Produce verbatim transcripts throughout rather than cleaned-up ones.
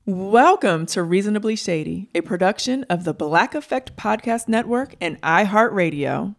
Welcome to Reasonably Shady, a production of the Black Effect Podcast Network and iHeartRadio.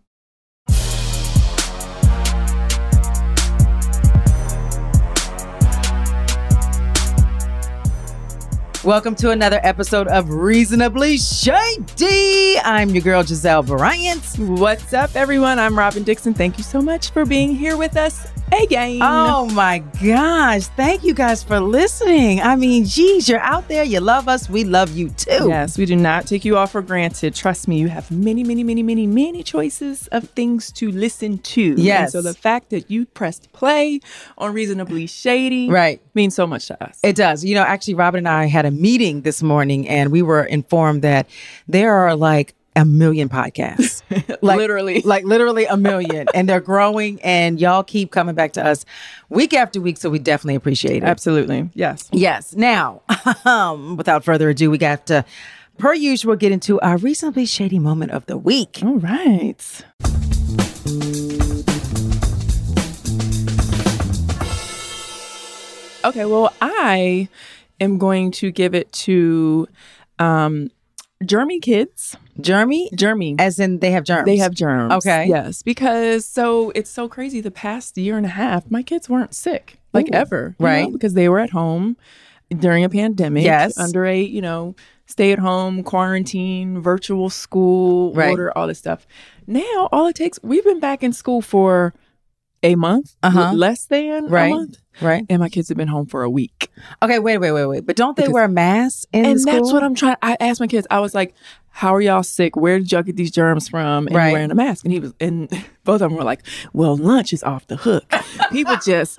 Welcome to another episode of Reasonably Shady. I'm your girl, Giselle Bryant. What's up, everyone? I'm Robin Dixon. Thank you so much for being here with us again. Oh my gosh. Thank you guys for listening. I mean, geez, you're out there. You love us. We love you too. Yes, we do not take you all for granted. Trust me, you have many, many, many, many, many choices of things to listen to. Yes. And so the fact that you pressed play on Reasonably Shady right. means so much to us. It does. You know, actually, Robin and I had a meeting this morning and we were informed that there are like a million podcasts. Like, literally. Like literally a million. And they're growing and y'all keep coming back to us week after week. So we definitely appreciate it. Absolutely. Yes. Yes. Now, um, without further ado, we got to, per usual, get into our Reasonably Shady moment of the week. All right. Okay, well, I am going to give it to um, Germy kids. Germy? Germy. As in they have germs? They have germs. Okay. Yes, because so it's so crazy. The past year and a half, my kids weren't sick, like Ooh, ever. right. Know, because they were at home during a pandemic. Yes. Under a, you know, stay at home, quarantine, virtual school, right. order, all this stuff. Now, all it takes, we've been back in school for a month, uh-huh. l- less than right. a month. Right. And my kids have been home for a week. Okay, wait, wait, wait, wait. But don't they Because, wear masks in and the school? And that's what I'm trying. I asked my kids, I was like, how are y'all sick? Where did y'all get these germs from? And right. you're wearing a mask. And he was, and both of them were like, well, lunch is off the hook. People just.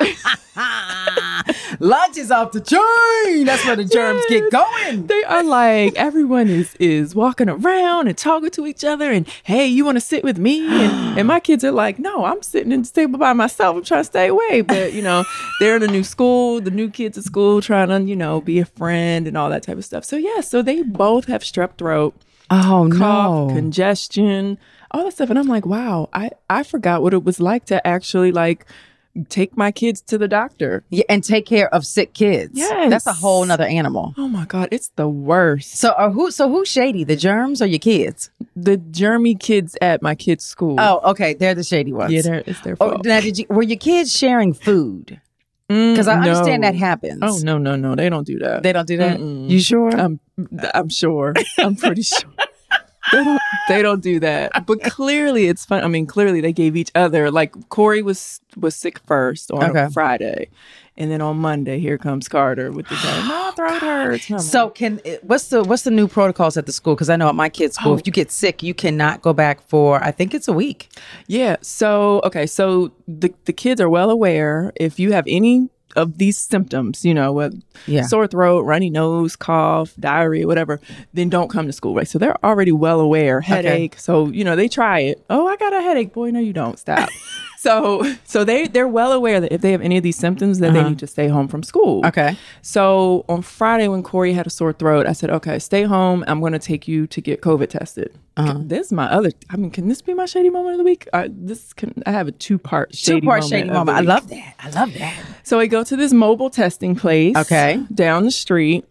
Lunch is off the chain. That's where the germs yes. get going. They are like, everyone is is walking around and talking to each other. And hey, you want to sit with me? And, and my kids are like, no, I'm sitting in the table by myself. I'm trying to stay away. But, you know, they're in a new school, the new kids at school trying to, you know, be a friend and all that type of stuff. So, yeah, so they both have strep throat. Oh, cough, no. congestion, all that stuff. And I'm like, wow, I, I forgot what it was like to actually like take my kids to the doctor. Yeah, and take care of sick kids. Yes. That's a whole nother animal. Oh my God, it's the worst. So uh, who so who's shady? The germs or your kids? The germy kids at my kids' school. Oh, okay. They're the shady ones. Yeah, they're, it's their oh, fault. now, did you, were your kids sharing food? Because I Mm, understand no. that happens. Oh, no, no, no. They don't do that. They don't do that? Mm-mm. You sure? I'm, I'm sure. I'm pretty sure. They don't, they don't do that. But clearly it's fun. I mean, clearly they gave each other, like Corey was was sick first on okay. Friday. And then on Monday, here comes Carter with the same, my throat hurts. I'm So like, can what's the what's the new protocols at the school? Because I know at my kids' school, Oh. if you get sick, you cannot go back for, I think it's a week. yeah. So, okay. So the, the kids are well aware if you have any of these symptoms, you know, uh, Yeah. sore throat, runny nose, cough, diarrhea, whatever, then don't come to school, right? So they're already well aware, headache. So, you know, they try it. Oh, I got a headache. Boy, no, you don't. Stop. So, so they, they're well aware that if they have any of these symptoms, that Uh-huh. they need to stay home from school. Okay. So on Friday when Corey had a sore throat, I said, okay, stay home. I'm going to take you to get COVID tested. Uh-huh. This is my other, I mean, can this be my shady moment of the week? I, this can, I have a two-part shady Two-part moment. shady of the moment. I week. love that. I love that. So I go to this mobile testing place. Okay. Down the street.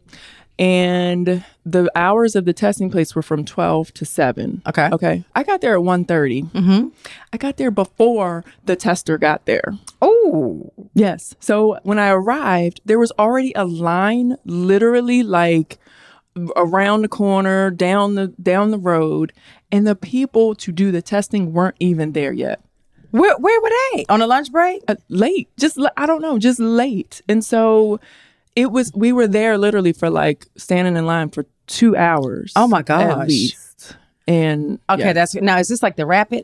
And the hours of the testing place were from twelve to seven. Okay. Okay. I got there at one thirty. Mm-hmm. I got there before the tester got there. Oh. Yes. So when I arrived, there was already a line literally like around the corner, down the down the road, and the people to do the testing weren't even there yet. Where where were they? On a lunch break? Uh, late. Just l- I don't know, just late. And so it was we were there literally for like standing in line for two hours. Oh my At gosh. least. And Okay, yeah. that's now is this like the rapid?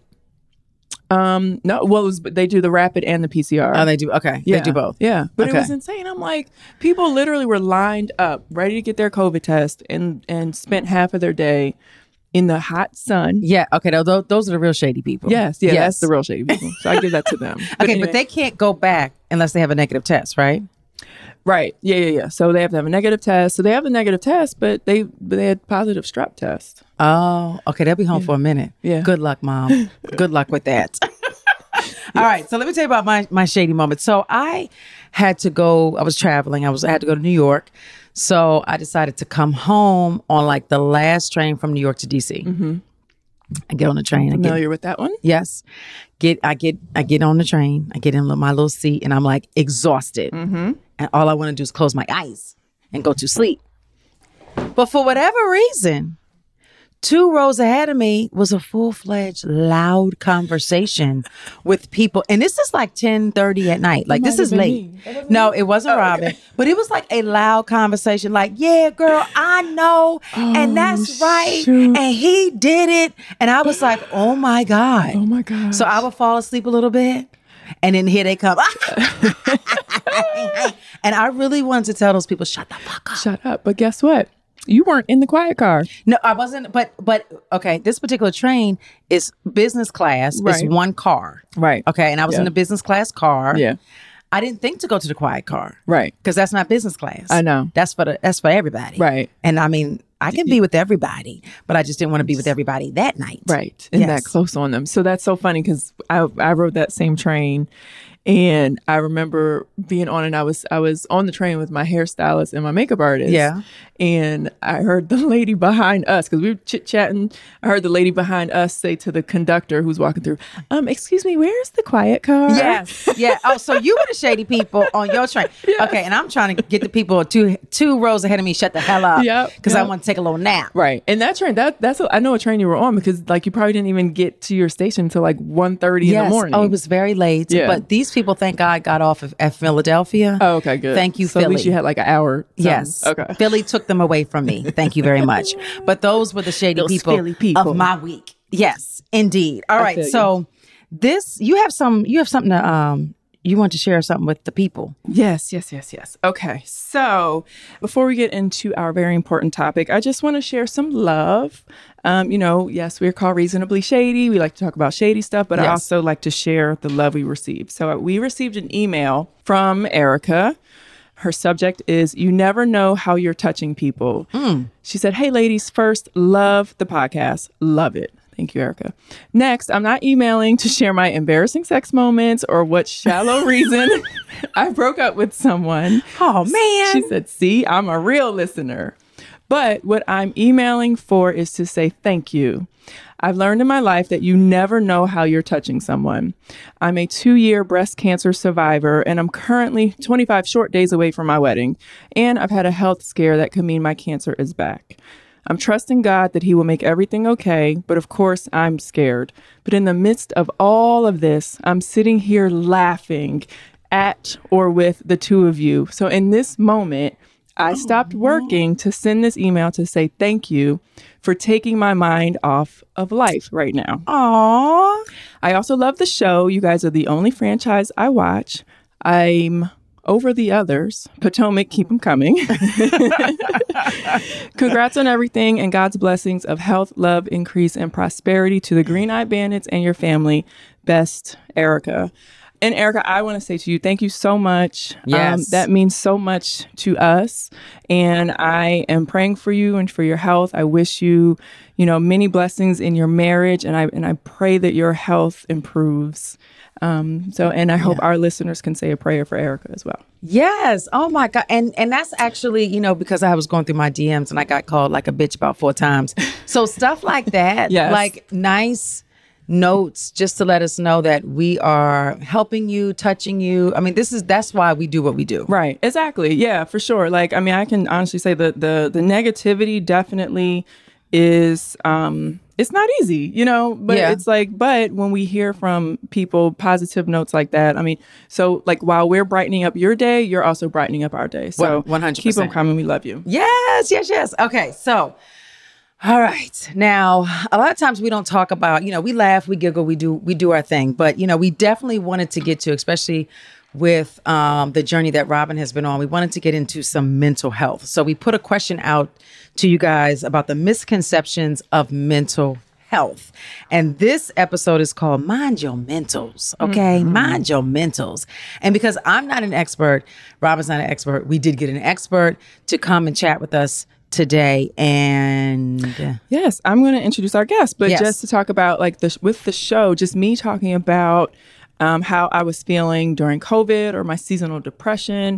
um no well it was, they do the rapid and the P C R. Oh, they do. Okay. Yeah. They do both. Yeah. But Okay. it was insane. I'm like, people literally were lined up, ready to get their COVID test and and spent half of their day in the hot sun. Yeah. Okay. Those, those are the real shady people. Yes. Yeah. Yes. That's the real shady people. So I give that to them. But Okay, anyway. but they can't go back unless they have a negative test, right? Right. Yeah, yeah, yeah. So they have to have a negative test. So they have the negative test, but they but they had positive strep test. Oh, okay. They'll be home for a minute. Yeah. Good luck, Mom. Good luck with that. All right. So let me tell you about my, my shady moment. So I had to go, I was traveling. I was I had to go to New York. So I decided to come home on like the last train from New York to D C. Mm-hmm. I get on the train. I Familiar get, with that one? Yes. Get I get I get on the train. I get in my little seat and I'm like exhausted. Mm-hmm. And all I want to do is close my eyes and go to sleep. But for whatever reason, two rows ahead of me was a full-fledged, loud conversation with people. And this is like ten thirty at night. Like, this is late. No, it wasn't oh, Robin. Okay. But it was like a loud conversation. Like, yeah, girl, I know. Oh, and that's right. Shoot. And he did it. And I was like, oh, my God. Oh, my God. So I would fall asleep a little bit. And then here they come. And I really wanted to tell those people, shut the fuck up. Shut up. But guess what? You weren't in the quiet car. No, I wasn't. But, but okay, this particular train is business class. Right. It's one car. Right. Okay, and I was yeah. in a business class car. Yeah. I didn't think to go to the quiet car. Right. Because that's not business class. I know. That's for the, that's for everybody. Right. And I mean, I can be with everybody, but I just didn't want to be with everybody that night. Right. And yes. that close on them. So that's so funny because I, I rode that same train. And I remember being on, and I was I was on the train with my hairstylist and my makeup artist. Yeah. And I heard the lady behind us, because we were chit chatting. I heard the lady behind us say to the conductor who's walking through, "Um, excuse me, where's the quiet car?" Yes. Yeah. Oh, so you were the shady people on your train. Yes. Okay. And I'm trying to get the people two two rows ahead of me shut the hell up. Yep. Because yep. I want to take a little nap. Right. And that train, that that's a, I know what train you were on, because like you probably didn't even get to your station until like one thirty yes. in the morning. Oh, it was very late. Yeah. But these people, thank God, got off of, at Philadelphia. Oh, okay, good. Thank you, so Philly. At least you had like an hour. Something. Yes. Okay. Philly took them away from me. Thank you very much. But those were the shady those people, Philly people of my week. Yes, indeed. All I right. So you. this, you have some, you have something to, um, you want to share something with the people. Yes, yes, yes, yes. Okay. So before we get into our very important topic, I just want to share some love. Um, you know, yes, we're called Reasonably Shady. We like to talk about shady stuff, but yes. I also like to share the love we received. So we received an email from Erica. Her subject is, "You never know how you're touching people." Mm. She said, "Hey, ladies, first, love the podcast. Love it." Thank you, Erica. Next, I'm not emailing to share my embarrassing sex moments or what shallow reason I broke up with someone. Oh, man. She said, "See, I'm a real listener. But what I'm emailing for is to say thank you. I've learned in my life that you never know how you're touching someone. I'm a two-year breast cancer survivor, and I'm currently twenty-five short days away from my wedding. And I've had a health scare that could mean my cancer is back. I'm trusting God that he will make everything okay, but of course I'm scared. But in the midst of all of this, I'm sitting here laughing at or with the two of you. So in this moment, I stopped working to send this email to say thank you for taking my mind off of life right now. Aww. I also love the show. You guys are the only franchise I watch. I'm over the others. Potomac, keep them coming. Congrats on everything and God's blessings of health, love, increase, and prosperity to the Green Eyed Bandits and your family. Best, Erica." And Erica, I want to say to you, thank you so much. Yes. Um, that means so much to us. And I am praying for you and for your health. I wish you, you know, many blessings in your marriage. And I and I pray that your health improves. Um, so, and I hope yeah. our listeners can say a prayer for Erica as well. Yes. Oh my God. And and that's actually, you know, because I was going through my D Ms and I got called like a bitch about four times. So stuff like that, yes. like nice notes just to let us know that we are helping you, touching you. I mean, this is, that's why we do what we do. Right. Exactly. Yeah, for sure. Like, I mean, I can honestly say that the, the negativity definitely is, um, it's not easy, you know, but yeah. it's like, but when we hear from people positive notes like that, I mean, so like while we're brightening up your day, you're also brightening up our day. So well, one hundred percent. Keep them coming. We love you. Yes, yes, yes. Okay. So, all right. Now, a lot of times we don't talk about, you know, we laugh, we giggle, we do, we do our thing, but, you know, we definitely wanted to get to, especially with um, the journey that Robin has been on, we wanted to get into some mental health. So we put a question out to you guys about the misconceptions of mental health. And this episode is called Mind Your Mentals. Okay. Mm-hmm. Mind Your Mentals. And because I'm not an expert, Robin's not an expert, we did get an expert to come and chat with us today. And yes, I'm going to introduce our guest, but yes. just to talk about like this with the show, just me talking about um, how I was feeling during COVID or my seasonal depression.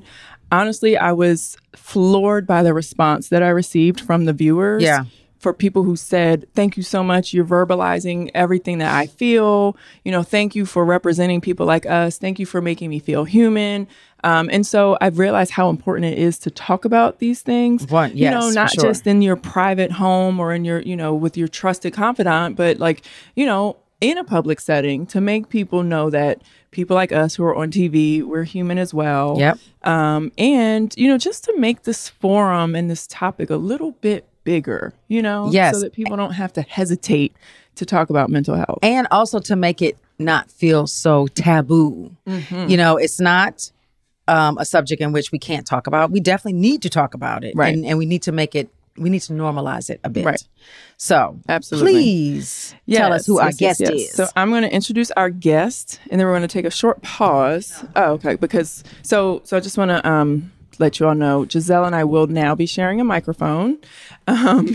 honestly, I was floored by the response that I received from the viewers. Yeah. For people who said, thank you so much. You're verbalizing everything that I feel. You know, thank you for representing people like us. Thank you for making me feel human. Um, and so I've realized how important it is to talk about these things. One, you yes, know, for not sure. just in your private home or in your, you know, with your trusted confidant, but like, you know, in a public setting to make people know that people like us who are on T V, we're human as well. Yep. Um, and, you know, just to make this forum and this topic a little bit bigger, you know, Yes. so that people don't have to hesitate to talk about mental health. And also to make it not feel so taboo. Mm-hmm. You know, it's not um, a subject in which we can't talk about. We definitely need to talk about it. Right. And, and we need to make it, we need to normalize it a bit. Right. So Absolutely. please tell us who our Yes, yes, guest yes. is. So I'm going to introduce our guest, and then we're going to take a short pause. Oh, okay. Because so so I just want to um, let you all know, Giselle and I will now be sharing a microphone. Um,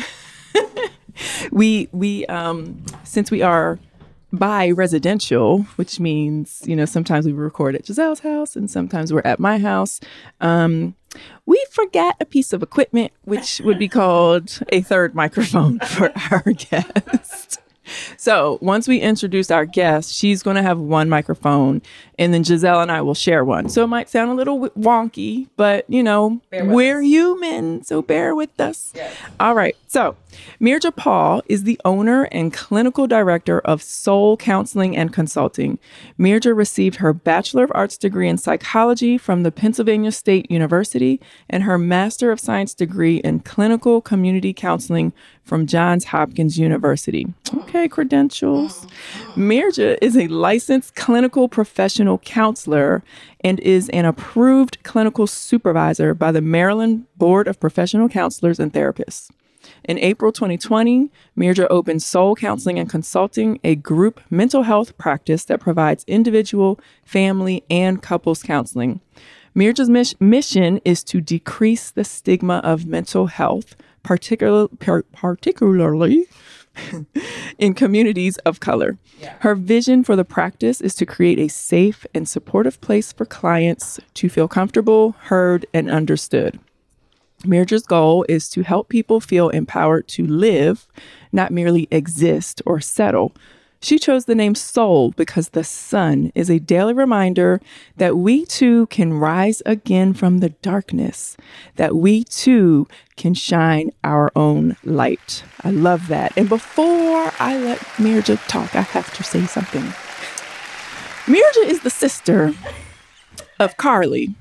we we um, since we are bi-residential, which means, you know, sometimes we record at Giselle's house and sometimes we're at my house. Um, we forgot a piece of equipment, which would be called a third microphone for our guest. So once we introduce our guest, she's going to have one microphone and then Giselle and I will share one. So it might sound a little wonky, but you know, we're us. human. So bear with us. Yes. All right. So Mirja Paul is the owner and clinical director of Soul Counseling and Consulting. Mirja received her Bachelor of Arts degree in psychology from the Pennsylvania State University and her Master of Science degree in clinical community counseling from Johns Hopkins University. Okay, credentials. Mirja is a licensed clinical professional counselor and is an approved clinical supervisor by the Maryland Board of Professional Counselors and Therapists. In April twenty twenty, Mirja opened Soul Counseling and Consulting, a group mental health practice that provides individual, family, and couples counseling. Mirja's mis- mission is to decrease the stigma of mental health, particular, par- particularly in communities of color. Yeah. Her vision for the practice is to create a safe and supportive place for clients to feel comfortable, heard, and understood. Mirja's goal is to help people feel empowered to live, not merely exist or settle. She chose the name Soul because the sun is a daily reminder that we too can rise again from the darkness, that we too can shine our own light. I love that. And before I let Mirja talk, I have to say something. Mirja is the sister of Carly,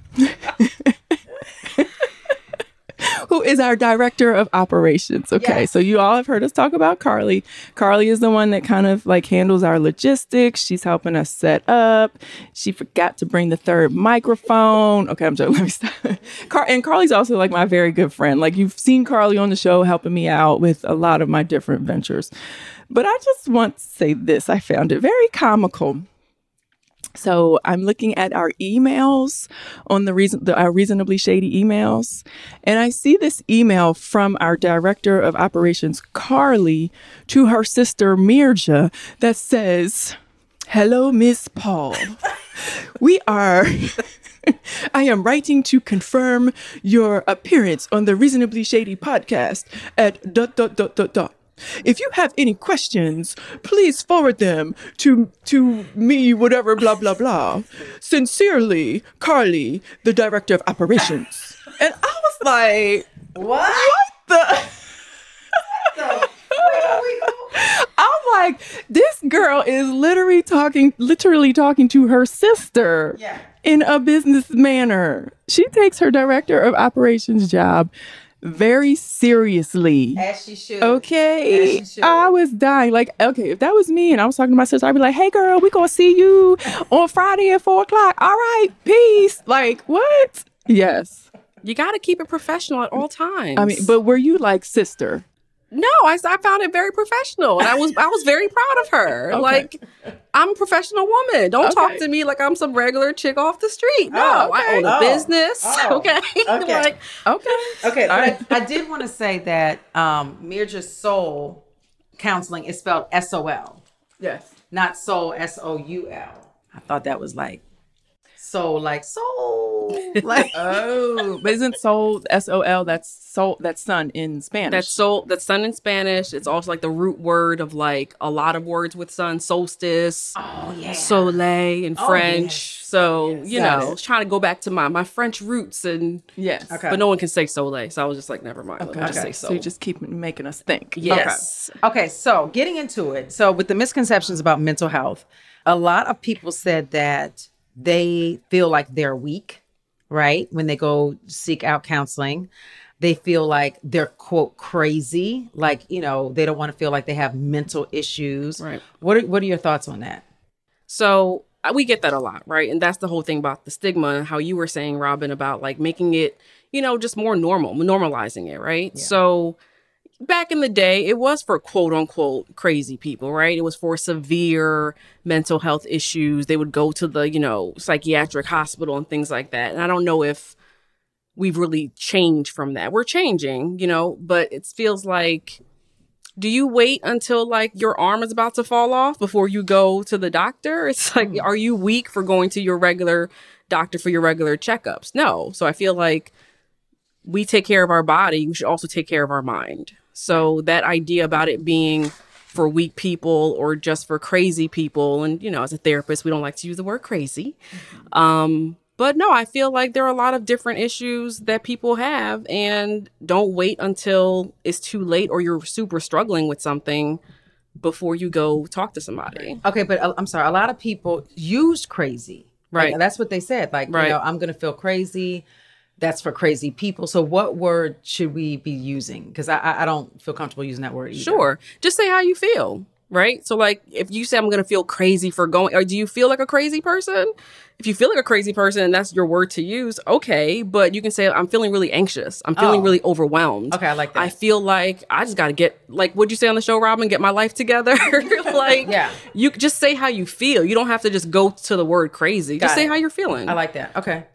who is our director of operations. Okay, yes. So you all have heard us talk about Carly. Carly is the one that kind of like handles our logistics. She's helping us set up. She forgot to bring the third microphone. Okay, I'm joking. Let me stop. Car- and Carly's also like my very good friend. Like you've seen Carly on the show helping me out with a lot of my different ventures. But I just want to say this. I found it very comical. So I'm looking at our emails on the reason, the, our reasonably shady emails. And I see this email from our director of operations, Carly, to her sister, Mirja, that says, "Hello, Miss Paul. We are, I am writing to confirm your appearance on the Reasonably Shady podcast at dot, dot, dot, dot, dot. If you have any questions, please forward them to to me, whatever, blah, blah, blah. Sincerely, Carly, the director of operations." And I was like, what? What the? the I'm like, this girl is literally talking, literally talking to her sister yeah. in a business manner. She takes her director of operations job very seriously. As she should. Okay. As she should. I was dying. Like, okay, if that was me and I was talking to my sister, I'd be like, "Hey girl, we gonna see you on Friday at four o'clock. All right, peace." Like, what? Yes. You got to keep it professional at all times. I mean, but were you like sister? No, I, I found it very professional, and I was I was very proud of her. Okay. Like, I'm a professional woman. Don't okay. talk to me like I'm some regular chick off the street. No, oh, okay. I own a oh. business. Oh. Okay, okay, like, okay, okay. But I, I did want to say that um, Mirja's Soul Counseling is spelled S O L. Yes, not Soul S O U L. I thought that was like soul, like soul. Like Oh, but isn't soul S O L? That's soul. That's sun in Spanish. That's soul. That's sun in Spanish. It's also like the root word of like a lot of words with sun. Solstice, oh yeah, soleil in Oh, French. yes. So Yes. you Got know, it. I was trying to go back to my my French roots, and yes. Okay. but no one can say soleil, so I was just like, never mind. Let me Okay. just say So soul. you just keep making us think. yes. Okay, so getting into it. So with the misconceptions about mental health, a lot of people said that they feel like they're weak, right? When they go seek out counseling, they feel like they're quote crazy, like, you know, they don't want to feel like they have mental issues. Right. What are, what are your thoughts on that? So uh, we get that a lot, right? And that's the whole thing about the stigma and how you were saying, Robin, about like making it, you know, just more normal, normalizing it, right? So back in the day, it was for quote unquote crazy people, right? It was for severe mental health issues. They would go to the, you know, psychiatric hospital and things like that. And I don't know if we've really changed from that. We're changing, you know, but it feels like, do you wait until like your arm is about to fall off before you go to the doctor? It's like, are you weak for going to your regular doctor for your regular checkups? No. So I feel like we take care of our body. We should also take care of our mind. So that idea about it being for weak people or just for crazy people, and, you know, as a therapist, we don't like to use the word crazy. Um, but no, I feel like there are a lot of different issues that people have, and don't wait until it's too late or you're super struggling with something before you go talk to somebody. Okay, but uh, I'm sorry. A lot of people used crazy. Like, Right. that's what they said. Like, Right. you know, I'm going to feel crazy. That's for crazy people. So what word should we be using? Because I, I I don't feel comfortable using that word either. Sure. Just say how you feel, right? So like if you say I'm going to feel crazy for going, or do you feel like a crazy person? If you feel like a crazy person and that's your word to use, okay. But you can say I'm feeling really anxious. I'm feeling Oh. really overwhelmed. Okay, I like that. I feel like I just got to get, like, what'd you say on the show, Robin? Get my life together. Like, Yeah. you just say how you feel. You don't have to just go to the word crazy. Got Just say it. how you're feeling. I like that. Okay.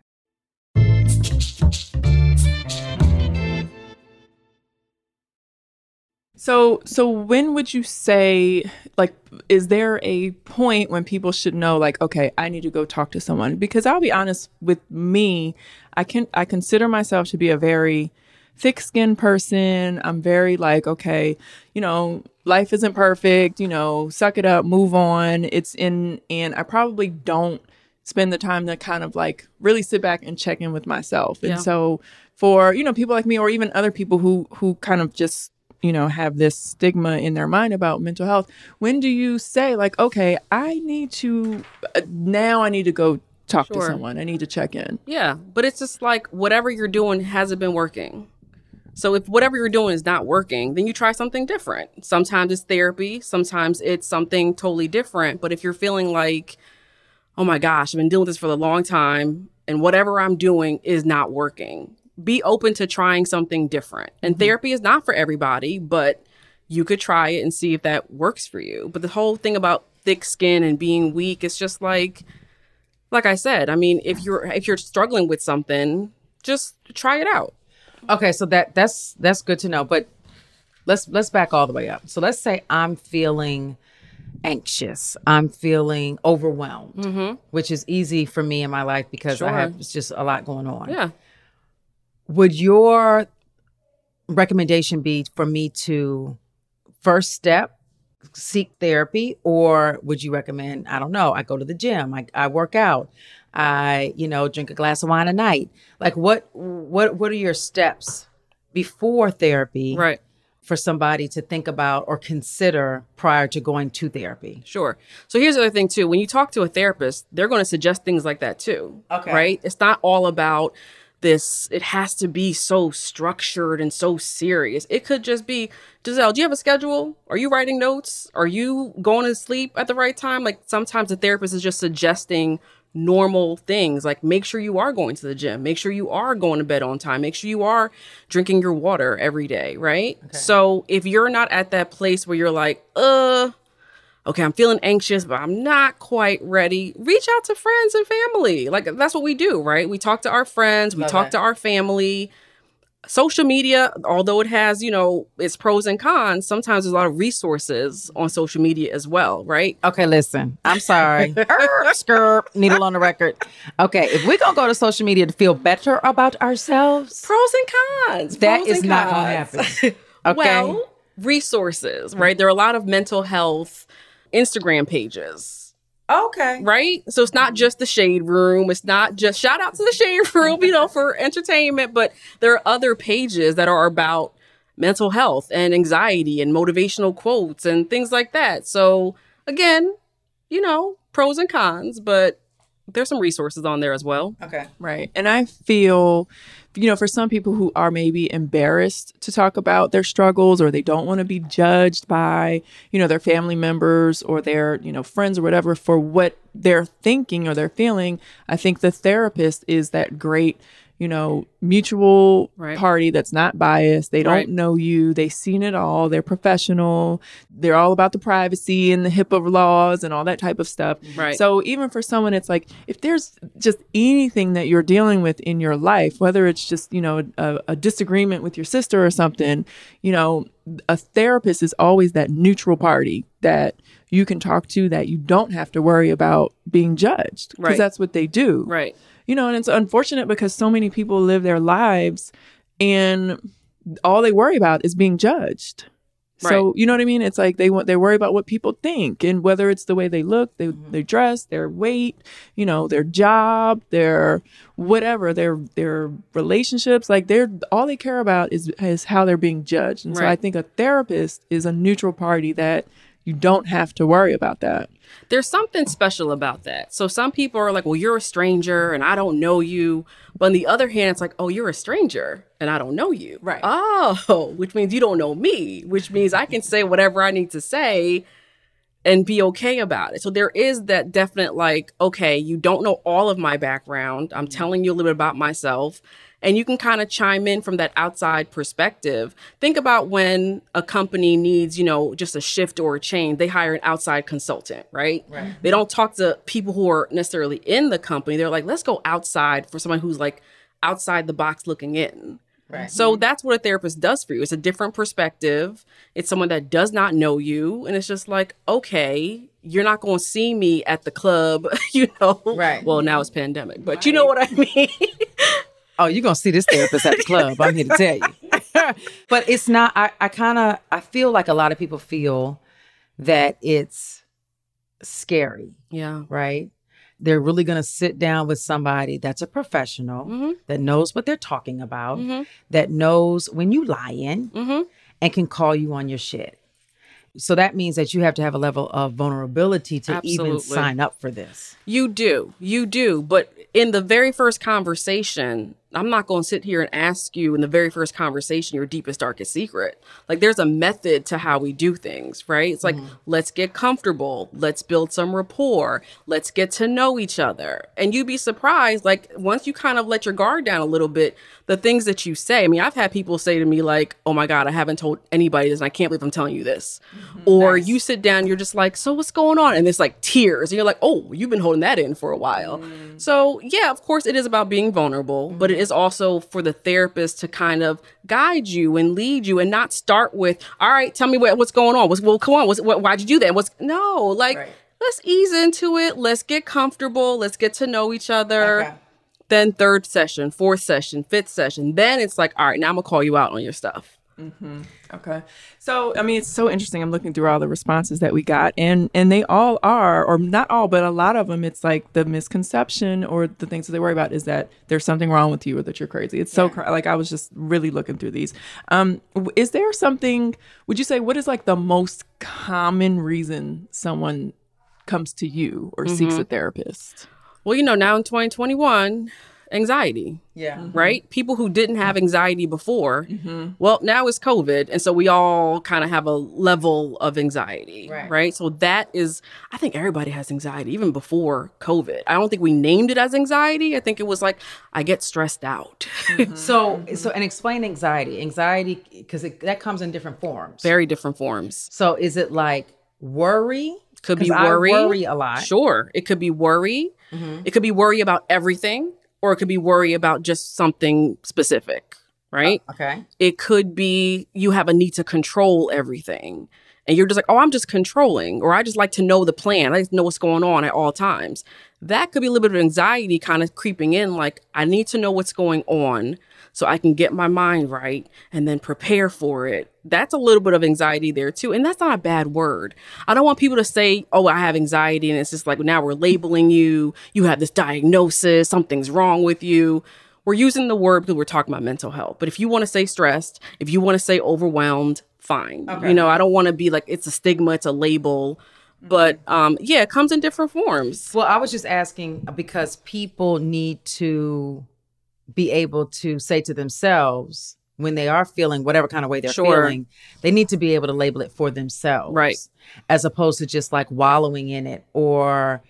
So, so when would you say, like, is there a point when people should know, like, okay, I need to go talk to someone? Because I'll be honest with me, I can I consider myself to be a very thick-skinned person. I'm very like, okay, you know, life isn't perfect. You know, suck it up, move on. It's in, and I probably don't spend the time to kind of like really sit back and check in with myself. And Yeah. so, for you know, people like me, or even other people who who kind of just you know, have this stigma in their mind about mental health. When do you say like, okay, I need to, uh, now I need to go talk to Sure. someone. I need to check in. Yeah, but it's just like whatever you're doing hasn't been working. So if whatever you're doing is not working, then you try something different. Sometimes it's therapy, sometimes it's something totally different. But if you're feeling like, oh my gosh, I've been doing this for a long time and whatever I'm doing is not working, be open to trying something different. And therapy is not for everybody, but you could try it and see if that works for you. But the whole thing about thick skin and being weak, it's just like, like I said, I mean, if you're if you're struggling with something, just try it out. Okay, so that that's that's good to know. But let's let's back all the way up. So let's say I'm feeling anxious. I'm feeling overwhelmed, which is easy for me in my life because I Sure. have it's just a lot going on. Yeah. Would your recommendation be for me to first step seek therapy, or would you recommend, I don't know, I go to the gym, I, I work out, I, you know, drink a glass of wine a night? Like what what what are your steps before therapy Right. for somebody to think about or consider prior to going to therapy? Sure. So here's the other thing too. When you talk to a therapist, they're going to suggest things like that too. Okay. Right? It's not all about this, it has to be so structured and so serious. It could just be, Giselle, do you have a schedule? Are you writing notes? Are you going to sleep at the right time? Like sometimes the therapist is just suggesting normal things, like make sure you are going to the gym, make sure you are going to bed on time, make sure you are drinking your water every day, right? So if you're not at that place where you're like, uh, okay, I'm feeling anxious, but I'm not quite ready, reach out to friends and family. Like that's what we do, right? We talk to our friends, we Love talk that. to our family. social media, although it has, you know, its pros and cons, sometimes there's a lot of resources on social media as well, right? Okay, listen, I'm sorry. Er, Skirp, needle on the record. Okay, if we're going to go to social media to feel better about ourselves, Pros and cons. that pros is and not going to cons. happen. Okay. Well, resources, right? There are a lot of mental health Instagram pages. Okay. Right? So it's not just the Shade Room. It's not just shout out to the Shade Room, you know, for entertainment, but there are other pages that are about mental health and anxiety and motivational quotes and things like that. So again, you know, pros and cons, but there's some resources on there as well. Okay. Right. And I feel, you know, for some people who are maybe embarrassed to talk about their struggles, or they don't want to be judged by, you know, their family members or their, you know, friends or whatever for what they're thinking or they're feeling, I think the therapist is that great, you know, mutual Right. party that's not biased. They don't Right. know you. They've seen it all. They're professional. They're all about the privacy and the HIPAA laws and all that type of stuff. Right. So even for someone, it's like, if there's just anything that you're dealing with in your life, whether it's just, you know, a, a disagreement with your sister or something, you know, a therapist is always that neutral party that you can talk to, that you don't have to worry about being judged, because Right. that's what they do. Right. You know, and it's unfortunate because so many people live their lives and all they worry about is being judged. So, Right. you know what I mean? It's like they want, they worry about what people think, and whether it's the way they look, they, they dress, their weight, you know, their job, their whatever, their, their relationships, like they're, all they care about is, is how they're being judged. And so Right. I think a therapist is a neutral party that you don't have to worry about that. There's something special about that. So some people are like, well, you're a stranger and I don't know you. But on the other hand, it's like, oh, you're a stranger and I don't know you. Right. Oh, which means you don't know me, which means I can say whatever I need to say and be okay about it. So there is that definite, like, okay, you don't know all of my background. I'm telling you a little bit about myself. And you can kind of chime in from that outside perspective. Think about when a company needs, you know, just a shift or a change, they hire an outside consultant, right? Right. They don't talk to people who are necessarily in the company. They're like, let's go outside for someone who's like outside the box looking in. Right. So that's what a therapist does for you. It's a different perspective. It's someone that does not know you. And it's just like, okay, you're not going to see me at the club, you know? Right. Well, now it's pandemic, but you know what I mean? Oh, you're going to see this therapist at the club. I'm here to tell you. But it's not, I, I kind of, I feel like a lot of people feel that it's scary, Yeah. right? They're really going to sit down with somebody that's a professional, Mm-hmm. that knows what they're talking about, Mm-hmm. that knows when you lying Mm-hmm. and can call you on your shit. So that means that you have to have a level of vulnerability to even Absolutely. sign up for this. You do. You do. But in the very first conversation, I'm not going to sit here and ask you in the very first conversation your deepest, darkest secret. Like, there's a method to how we do things, right? It's like, let's get comfortable. Let's build some rapport. Let's get to know each other. And you'd be surprised, like, once you kind of let your guard down a little bit, the things that you say. I mean, I've had people say to me, like, oh my God, I haven't told anybody this, and I can't believe I'm telling you this. Or you sit down, you're just like, so what's going on? And it's like tears. And you're like, oh, you've been holding that in for a while. So, yeah, of course, it is about being vulnerable, but it is also for the therapist to kind of guide you and lead you and not start with, all right, tell me what, what's going on. What's, well, come on. What's, what, why'd you do that? What's no, like, Right. let's ease into it. Let's get comfortable. Let's get to know each other. Okay. Then third session, fourth session, fifth session. Then it's like, all right, now I'm gonna call you out on your stuff. Okay. So, I mean, it's so interesting. I'm looking through all the responses that we got, and and they all are, or not all, but a lot of them, it's like the misconception or the things that they worry about is that there's something wrong with you or that you're crazy. It's so, cra- like, I was just really looking through these. Um, w- is there something, would you say, what is like the most common reason someone comes to you or seeks a therapist? Well, you know, now in twenty twenty-one, anxiety. Yeah. Right? People who didn't have anxiety before, well, now it's COVID. And so we all kind of have a level of anxiety. Right. Right. So that is, I think everybody has anxiety, even before COVID. I don't think we named it as anxiety. I think it was like, I get stressed out. So, so, and explain anxiety. Anxiety, because that comes in different forms. Very different forms. So, is it like worry? Could be 'Cause I worry. worry a lot. Sure. It could be worry. It could be worry about everything, or it could be worry about just something specific. right? Uh, okay. It could be you have a need to control everything. And you're just like, oh, I'm just controlling, or I just like to know the plan. I just know what's going on at all times. That could be a little bit of anxiety kind of creeping in. Like, I need to know what's going on so I can get my mind right and then prepare for it. That's a little bit of anxiety there too. And that's not a bad word. I don't want people to say, oh, I have anxiety. And it's just like, now we're labeling you. You have this diagnosis. Something's wrong with you. We're using the word because we're talking about mental health. But if you want to say stressed, if you want to say overwhelmed, fine. Okay. You know, I don't want to be like, it's a stigma, it's a label. But um, yeah, it comes in different forms. Well, I was just asking because people need to be able to say to themselves when they are feeling whatever kind of way they're Sure. feeling, they need to be able to label it for themselves. Right. As opposed to just like wallowing in it or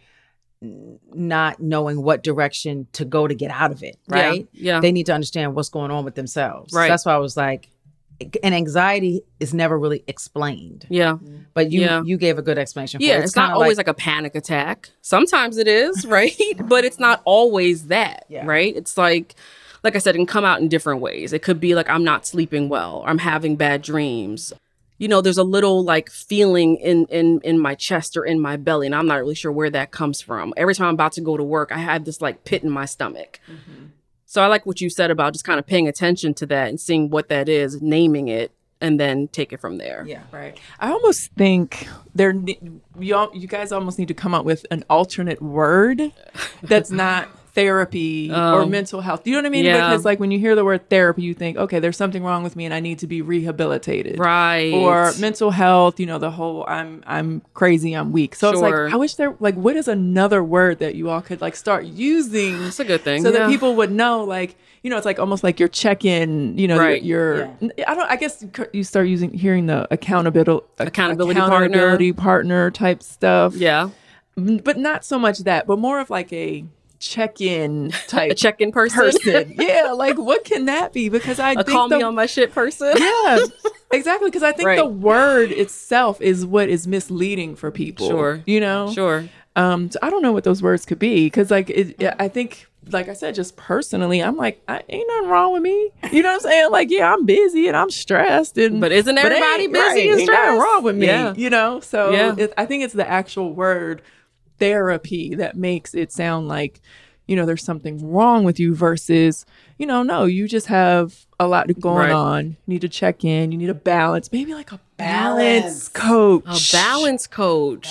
not knowing what direction to go to get out of it. Right. Yeah. yeah. They need to understand what's going on with themselves. Right. So that's why I was like, and anxiety is never really explained. Yeah. But you Yeah. you gave a good explanation for Yeah, it. it's, not always like, like a panic attack. Sometimes it is, right? But it's not always that, Yeah. right? It's like, like I said, it can come out in different ways. It could be like, I'm not sleeping well, or I'm having bad dreams. You know, there's a little like feeling in, in, in my chest or in my belly, and I'm not really sure where that comes from. Every time I'm about to go to work, I have this like pit in my stomach. Mm-hmm. So I like what you said about just kind of paying attention to that and seeing what that is, naming it, and then take it from there. Yeah. Right. I almost think there ne- you all, you guys almost need to come up with an alternate word that's not therapy or Um, mental health. You know what I mean? yeah. Because like when you hear the word therapy, you think, okay, there's something wrong with me and I need to be rehabilitated. Right. Or mental health, you know, the whole I'm I'm crazy, I'm weak. So it's Sure. like I wish there like what is another word that you all could like start using It's a good thing. so yeah. that people would know like you know, it's like almost like your check-in, you know, Right. your, your I don't I guess you start using hearing the accountability Accountability accountability partner type stuff. Yeah. But not so much that, but more of like a check-in type A check-in person. person. Yeah, like what can that be? Because I A think call the, me on my shit person. yeah, exactly. Because I think Right. the word itself is what is misleading for people. Sure. You know? Sure. Um, so I don't know what those words could be. Because like, it, yeah, I think, like I said, just personally, I'm like, I, ain't nothing wrong with me. You know what I'm saying? Like, yeah, I'm busy and I'm stressed. and But isn't everybody ain't- busy right, and ain't nothing stressed? wrong with me. Yeah. You know? So Yeah. it, I think it's the actual word therapy that makes it sound like, you know, there's something wrong with you versus, you know, no, you just have a lot going Right. on. You need to check in. You need a balance, maybe like a Balance. balance coach. A balance coach.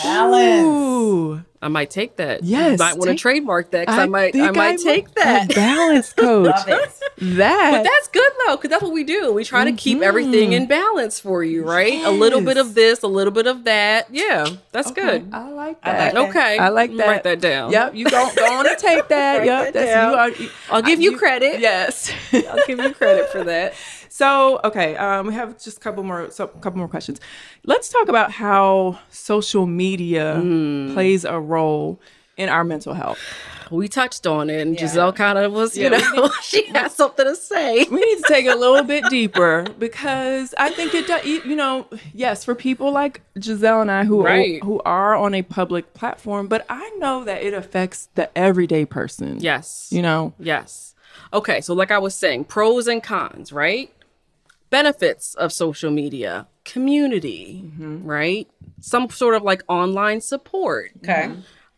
Ooh. I might take that. Yes, You might want to take- trademark that because I, might I think might I'm take a- that. A balance coach. Love it. That. But that's good though, because that's what we do. We try to keep everything in balance for you, right? A little bit Yes. of this, a little bit of that. Yeah, that's Okay, good. I like I that. like Okay. I like I'm that. gonna Write that down. Yep, you go go on and take that. Write Yep, that that's down. you. Are, you- I'll give I- you credit. Yes. I'll give you credit for that. So, okay, um, we have just a couple more, so, couple more questions. Let's talk about how social media Mm. plays a role in our mental health. We touched on it, and Yeah. Giselle kind of was, you Yeah, we know, she had something to say. We need to take it a little bit deeper because I think it does. You know, yes, for people like Giselle and I who Right. are, who are on a public platform, but I know that it affects the everyday person. Yes. You know, Yes. Okay, so like I was saying, pros and cons, right? Benefits of social media, community, right? Some sort of like online support. Okay.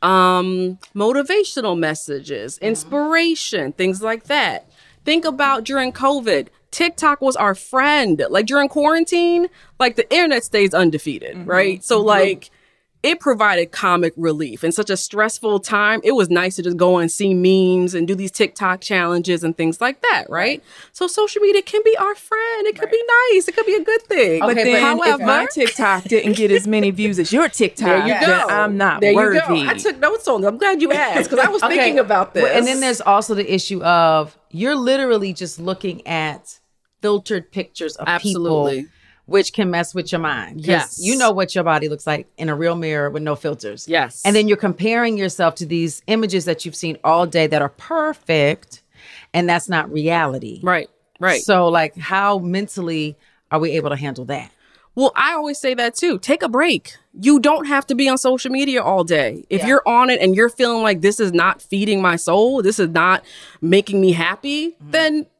Um, motivational messages, inspiration, things like that. Think about during COVID, TikTok was our friend. Like during quarantine, like the internet stays undefeated, right? So like it provided comic relief in such a stressful time. It was nice to just go and see memes and do these TikTok challenges and things like that, right? So social media can be our friend. It could be nice. It could be a good thing. but Okay, then but if my TikTok didn't get as many views as your TikTok, There you then go. I'm not there worthy. you go. I took notes on them. I'm glad you asked because I was Okay. thinking about this. Well, and then there's also the issue of you're literally just looking at filtered pictures of Absolutely. people, which can mess with your mind. 'Cause Yes. you know what your body looks like in a real mirror with no filters. Yes. And then you're comparing yourself to these images that you've seen all day that are perfect, and that's not reality. right, right. So, like, how mentally are we able to handle that? Well, I always say that too. Take a break. You don't have to be on social media all day. If Yeah. you're on it and you're feeling like this is not feeding my soul, this is not making me happy, then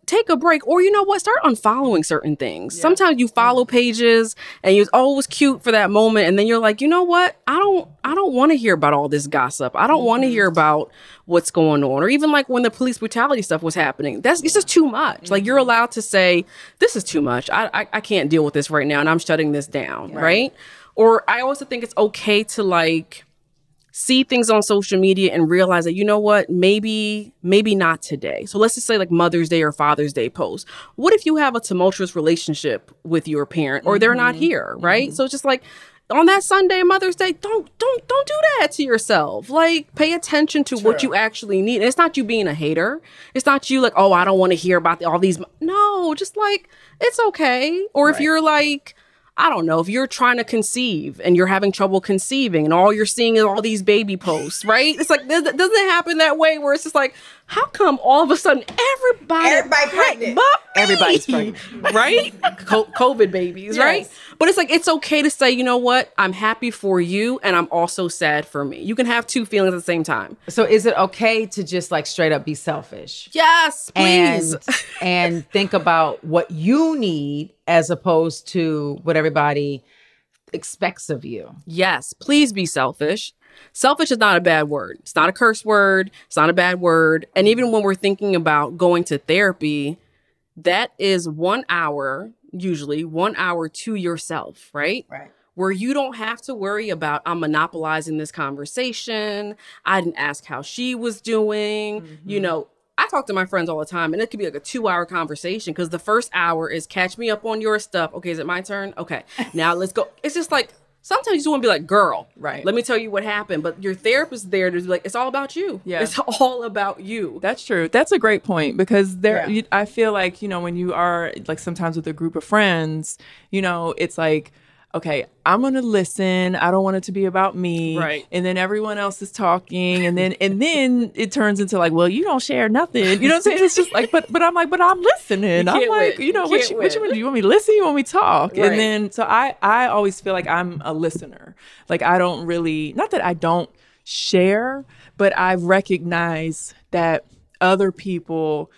take a break, or you know what, start unfollowing certain things. Yeah. Sometimes you follow pages and you oh, it was cute for that moment, and then you're like, you know what, I don't I don't want to hear about all this gossip. I don't mm-hmm. want to hear about what's going on, or even like when the police brutality stuff was happening. That's it's just too much. Mm-hmm. Like you're allowed to say, this is too much. I, I I can't deal with this right now, and I'm shutting this down, yeah. right? Or I also think it's okay to like see things on social media and realize that, you know what, maybe, maybe not today. So let's just say like Mother's Day or Father's Day post. What if you have a tumultuous relationship with your parent or they're mm-hmm. not here, right? Mm-hmm. So it's just like on that Sunday, Mother's Day, don't, don't, don't do that to yourself. Like pay attention to sure. what you actually need. And it's not you being a hater. It's not you like, oh, I don't want to hear about the, all these. No, just like, it's okay. Or right. if you're like, I don't know, if you're trying to conceive and you're having trouble conceiving and all you're seeing is all these baby posts, right? It's like, doesn't it happen that way where it's just like, how come all of a sudden everybody, everybody pregnant, everybody's pregnant, right? Co- COVID babies, yes. right? But it's like, it's okay to say, you know what? I'm happy for you and I'm also sad for me. You can have two feelings at the same time. So is it okay to just like straight up be selfish? Yes, please. And, and think about what you need as opposed to what everybody expects of you. Yes, please be selfish. Selfish is not a bad word. It's not a curse word. It's not a bad word. And even when we're thinking about going to therapy, that is one hour, usually one hour to yourself, right? Right. Where you don't have to worry about, I'm monopolizing this conversation. I didn't ask how she was doing. Mm-hmm. You know, I talk to my friends all the time, and it could be like a two hour conversation because the first hour is catch me up on your stuff. Okay, is it my turn? Okay, now let's go. It's just like, sometimes you just want to be like, girl, right? Let me tell you what happened. But your therapist there to be like, it's all about you. Yeah. It's all about you. That's true. That's a great point because there, Yeah. you, I feel like, you know, when you are like sometimes with a group of friends, you know, it's like, okay, I'm going to listen. I don't want it to be about me. Right. And then everyone else is talking. And then, and then it turns into like, well, you don't share nothing. You know what I'm saying? It's just like, but, but I'm like, but I'm listening. You I'm can't like, win. you know, You which, can't which win. one do you want me to listen? You want me to talk? Right. And then, so I, I always feel like I'm a listener. Like I don't really, not that I don't share, but I recognize that other people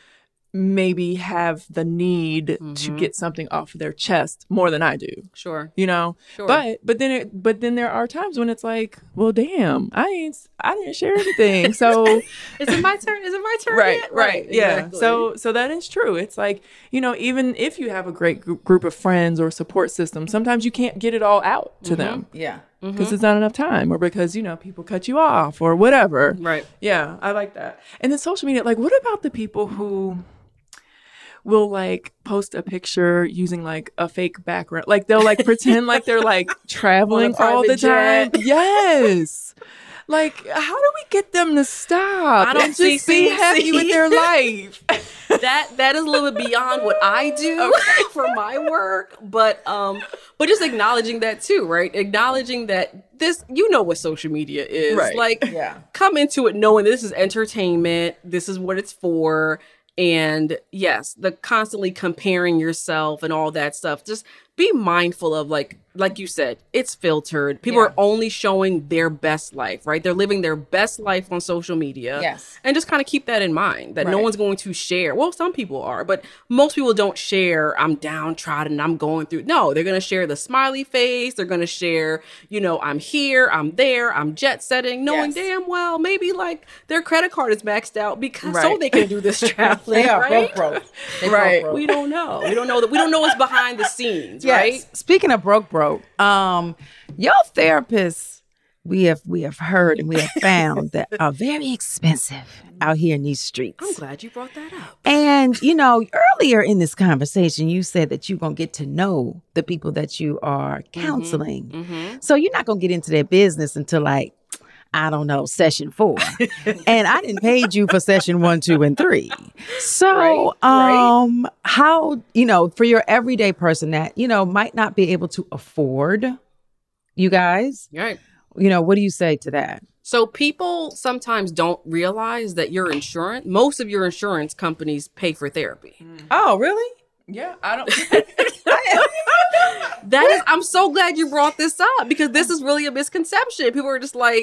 maybe have the need mm-hmm. to get something off of their chest more than I do. Sure. You know? Sure. But but then it, but then there are times when it's like, well, damn, I ain't I didn't share anything. So is it my turn? Is it my turn? Right, yet? right. Right. Yeah. Exactly. So so that is true. It's like, you know, even if you have a great group, group of friends or support system, sometimes you can't get it all out to mm-hmm. them. Yeah. Because Mm-hmm. it's not enough time or because, you know, people cut you off or whatever. Right. Yeah, I like that. And then social media, like, what about the people who will like post a picture using like a fake background? Like they'll like pretend like they're like traveling all the time. jet. Yes. Like, how do we get them to stop I don't and see- just be see- happy see. with their life? that that is a little bit beyond what I do for my work, but um, but just acknowledging that too, right? Acknowledging that this, you know, what social media is. Right. Like, Yeah. come into it knowing this is entertainment. This is what it's for. And yes, the constantly comparing yourself and all that stuff. Just be mindful of like, like you said, it's filtered. People Yeah. are only showing their best life, right? They're living their best life on social media. Yes. And just kind of keep that in mind that no Right. one's going to share. Well, some people are, but most people don't share, I'm downtrodden, I'm going through. No, they're going to share the smiley face. They're going to share, you know, I'm here, I'm there, I'm jet setting, knowing Yes. damn well maybe like their credit card is maxed out because so Right. they can do this traveling. They are right? broke, broke. They Right. broke, broke. We don't know. We don't know that. We don't know what's behind the scenes, Yes. right? Speaking of broke, broke, um, your therapists, we have we have heard and we have found that are very expensive out here in these streets. I'm glad you brought that up. And you know, earlier in this conversation, you said that you're gonna get to know the people that you are counseling. Mm-hmm. So you're not gonna get into their business until like, I don't know, session four. And I didn't paid you for session one, two, and three. So, Right, right. um, how, you know, for your everyday person that, you know, might not be able to afford you guys, Right. you know, what do you say to that? So people sometimes don't realize that your insurance, most of your insurance companies pay for therapy. Oh, really? Yeah, I don't. That is, I'm so glad you brought this up because this is really a misconception. People are just like,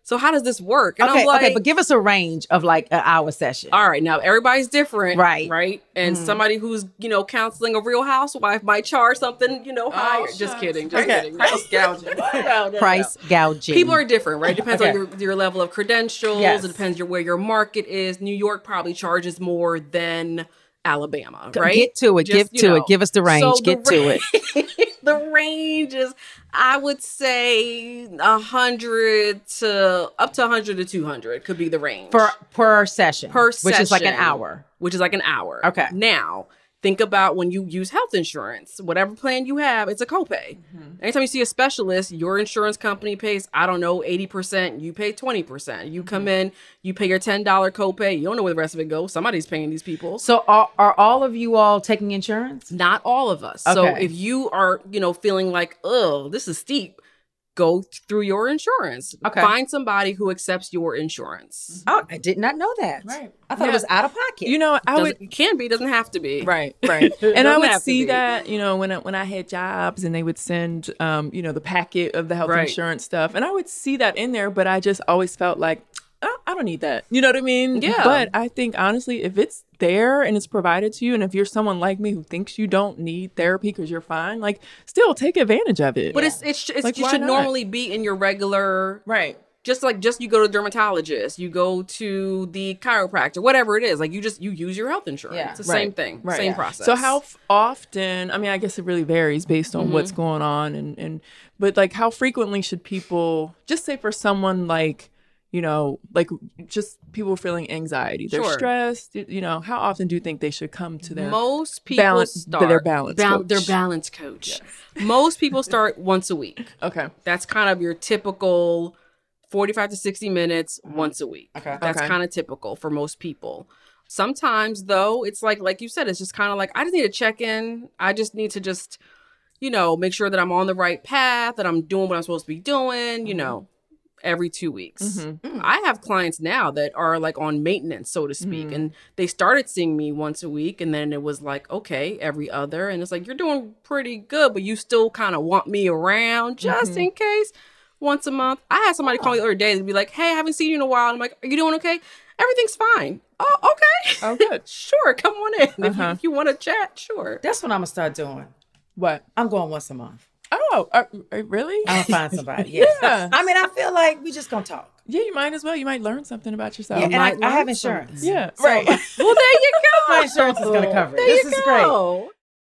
So how does this work? And Okay, I'm like, okay, but give us a range of like an hour session. all right, now everybody's different, Right. Right, and somebody who's you know counseling a real housewife might charge something you know higher. Just shucks. kidding, just Okay. kidding. Price gouging. No, no, Price no. gouging. People are different, right? Depends Okay. on your, your level of credentials. Yes. It depends your where your market is. New York probably charges more than Alabama, right? Get to it. Just, Give you to know. it. Give us the range. So the Get to it. it. The range is, I would say, a hundred to up to a hundred to two hundred could be the range Per per session. per which is like an session, hour. which is like an hour. Okay. Now, think about when you use health insurance. Whatever plan you have, it's a copay. Mm-hmm. Anytime you see a specialist, your insurance company pays, I don't know, eighty percent. You pay twenty percent. You come Mm-hmm. in, you pay your ten dollars copay. You don't know where the rest of it goes. Somebody's paying these people. So are, are all of you all taking insurance? Not all of us. So Okay. if you are, you know, feeling like, oh, this is steep, go through your insurance. Okay. Find somebody who accepts your insurance. Oh, I did not know that. Right. I thought Yeah. it was out of pocket. You know, I would. Doesn't- can be, doesn't have to be. Right, right. It And I doesn't would have to see be. that, you know, when I, when I had jobs and they would send, um, you know, the packet of the health Right. insurance stuff, and I would see that in there, but I just always felt like, oh, I don't need that. You know what I mean? Yeah. But I think honestly, if it's there and it's provided to you, and if you're someone like me who thinks you don't need therapy because you're fine, like, still take advantage of it. But it's it's, it's Like, you why should not? normally be in your regular, right. just like just you go to a dermatologist, you go to the chiropractor, whatever it is. Like you just you use your health insurance. Yeah. It's the Right. same thing, Right. same Yeah. process. So how f- often, I mean, I guess it really varies based on what's Mm-hmm. going on and, and, but like how frequently should people, just say for someone like, you know, like just people feeling anxiety, they're Sure. stressed, y- you know, how often do you think they should come to their, most people balance- start their balance bal- coach. their balance coach. Most people start once a week. okay. That's kind of your typical forty-five to sixty minutes once a week. Okay. That's Okay. kind of typical for most people. Sometimes though, it's like like you said, it's just kind of like I just need to check in. I just need to just, you know, make sure that I'm on the right path, that I'm doing what I'm supposed to be doing, you know, every two weeks. Mm-hmm. I have clients now that are like on maintenance, so to speak, Mm-hmm. and they started seeing me once a week, and then it was like, okay, every other, and it's like you're doing pretty good, but you still kind of want me around just Mm-hmm. in case. Once a month, I had somebody call me the other day and be like, "Hey, I haven't seen you in a while." I'm like, "Are you doing okay?" Everything's fine. Oh, okay. Oh, good. Sure, come on in. If you, Uh-huh. if you want to chat, sure. That's what I'm gonna start doing. What? I'm going once a month. Oh, uh, uh, really? I'm gonna find somebody. Yeah. Yeah. I mean, I feel like we just gonna talk. Yeah, you might as well. You might learn something about yourself. Yeah, and might I, I have learn insurance. Yeah, So right. Well, there you go. My insurance is gonna cover it. There This you is great. go.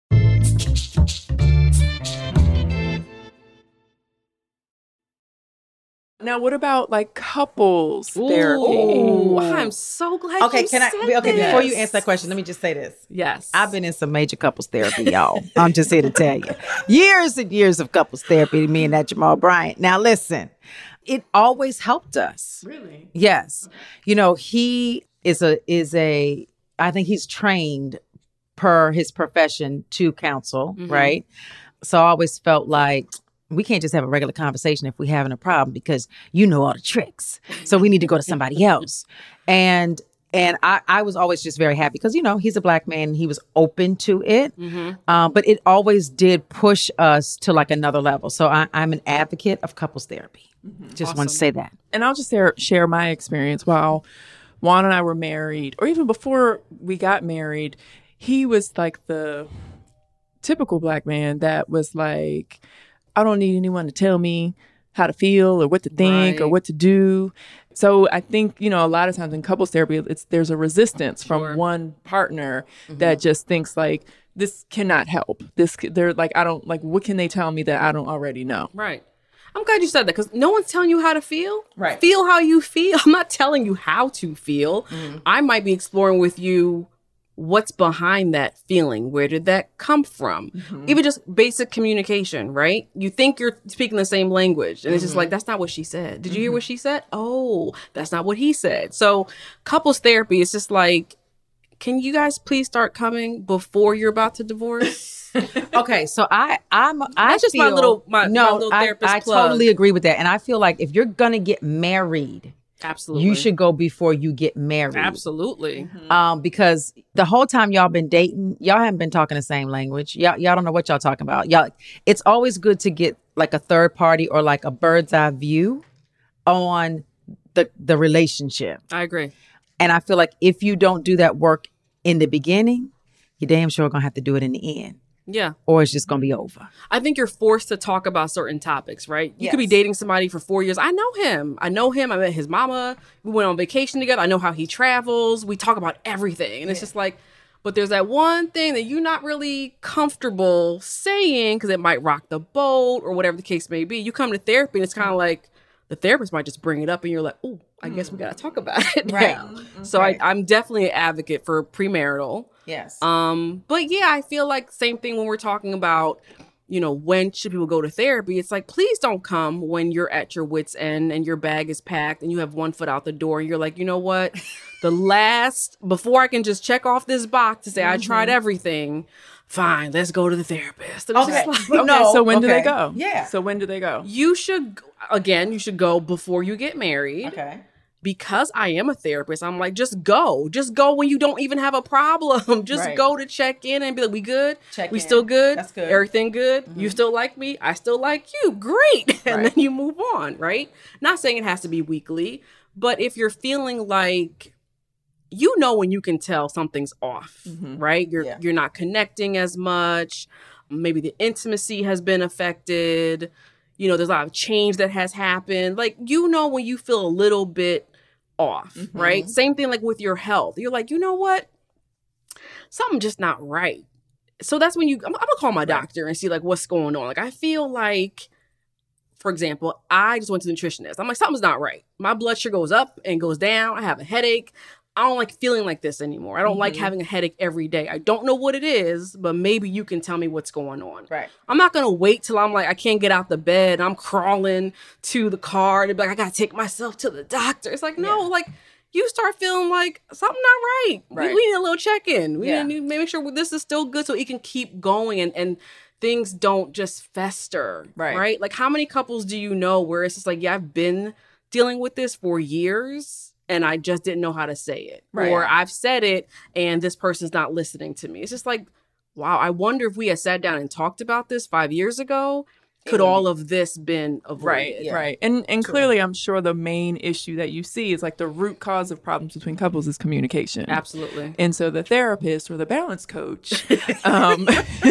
Now, what about like couples therapy? Ooh, I'm so glad. Okay, you can I? said Okay, before you this. answer that question, let me just say this. Yes, I've been in some major couples therapy, y'all. I'm just here to tell you. Years and years of couples therapy, me and that Jamal Bryant. Now, listen, it always helped us. Really? Yes. You know, he is a, is a, I think he's trained per his profession to counsel, Mhm. right? So I always felt like, we can't just have a regular conversation if we're having a problem because you know all the tricks. So we need to go to somebody else. And and I, I was always just very happy because, you know, he's a black man and he was open to it. Mhm. Um, but it always did push us to like another level. So I, I'm an advocate of couples therapy. Just want to Awesome. say that. And I'll just share, share my experience while Juan and I were married, or even before we got married. He was like the typical black man that was like, I don't need anyone to tell me how to feel or what to think or Right. what to do. So I think, you know, a lot of times in couples therapy, it's there's a resistance from Sure. one partner that just thinks like, this cannot help. This c- they're like, I don't like, what can they tell me that I don't already know? Right. I'm glad you said that because no one's telling you how to feel. Right. Feel how you feel. I'm not telling you how to feel. Mm-hmm. I might be exploring with you what's behind that feeling. Where did that come from? Mm-hmm. Even just basic communication, right? You think you're speaking the same language, and it's Mm-hmm. just like, that's not what she said. Did you hear what she said? Oh, that's not what he said. So, couples therapy is just like, can you guys please start coming before you're about to divorce? Okay, so I, I'm, I That's just my feel- little- my- no, my little I, therapist I plug. totally agree with that, and I feel like if you're gonna get married, Absolutely. you should go before you get married. Absolutely. Um, because the whole time y'all been dating, y'all haven't been talking the same language. Y'all, y'all don't know what y'all talking about. Y'all, it's always good to get like a third party or like a bird's eye view on the the relationship. I agree. And I feel like if you don't do that work in the beginning, you're damn sure gonna have to do it in the end. Yeah. Or it's just gonna be over. I think you're forced to talk about certain topics, right? You Yes. could be dating somebody for four years. I know him. I know him. I met his mama. We went on vacation together. I know how he travels. We talk about everything. And it's just like, but there's that one thing that you're not really comfortable saying because it might rock the boat or whatever the case may be. You come to therapy and it's kind of like the therapist might just bring it up and you're like, oh, I guess we got to talk about it Right. now. So Right. I, I'm definitely an advocate for premarital. Yes. Um, but yeah, I feel like same thing when we're talking about, you know, when should people go to therapy? It's like, please don't come when you're at your wit's end and your bag is packed and you have one foot out the door and you're like, you know what? The last, before I can just check off this box to say I tried everything, fine, let's go to the therapist. And it's Okay. just like, Okay, No, so when do okay. they go? Yeah. So when do they go? you should, again, you should go before you get married. Okay. Because I am a therapist, I'm like, just go. Just go when you don't even have a problem. Just Right. go to check in and be like, we good? Check we in. still good? That's good. Everything good? You still like me? I still like you. Great. And Right. then you move on, right? Not saying it has to be weekly, but if you're feeling like, you know when you can tell something's off, right? You're Yeah. you're not connecting as much. Maybe the intimacy has been affected. You know, there's a lot of change that has happened. Like, you know when you feel a little bit off, right? Same thing like with your health. You're like, you know what? Something just not right. So that's when you, I'm, I'm gonna call my doctor and see like what's going on. Like, I feel like, for example, I just went to the nutritionist. I'm like, something's not right. My blood sugar goes up and goes down. I have a headache. I don't like feeling like this anymore. I don't like having a headache every day. I don't know what it is, but maybe you can tell me what's going on. Right. I'm not going to wait till I'm like, I can't get out the bed. I'm crawling to the car and be like, I got to take myself to the doctor. It's like, no, Yeah. like you start feeling like something not right. Right. We, we need a little check-in. We Yeah. need to make sure this is still good so it can keep going and, and things don't just fester. Right. Right. Like, how many couples do you know where it's just like, yeah, I've been dealing with this for years and I just didn't know how to say it. Right. Or I've said it and this person's not listening to me. It's just like, wow, I wonder if we had sat down and talked about this five years ago, could all of this been avoided? Right, Yeah. right. And and clearly I'm sure the main issue that you see is like the root cause of problems between couples is communication. Absolutely. And so the therapist or the balance coach um,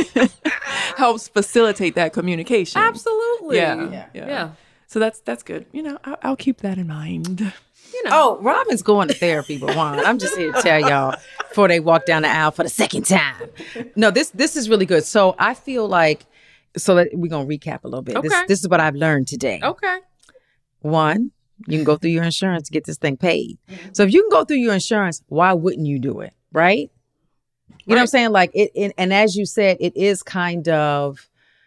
helps facilitate that communication. Absolutely. Yeah, Yeah. yeah. Yeah. So that's that's good. You know, I'll, I'll keep that in mind. You know. Oh, Robin's going to therapy, but Juan, I'm just here to tell y'all before they walk down the aisle for the second time. No, this this is really good. So I feel like, so that we're gonna recap a little bit. This Okay. this is what I've learned today. Okay. One, you can go through your insurance to get this thing paid. So if you can go through your insurance, why wouldn't you do it? Right? You know what I'm saying? Like it, it and as you said, it is kind of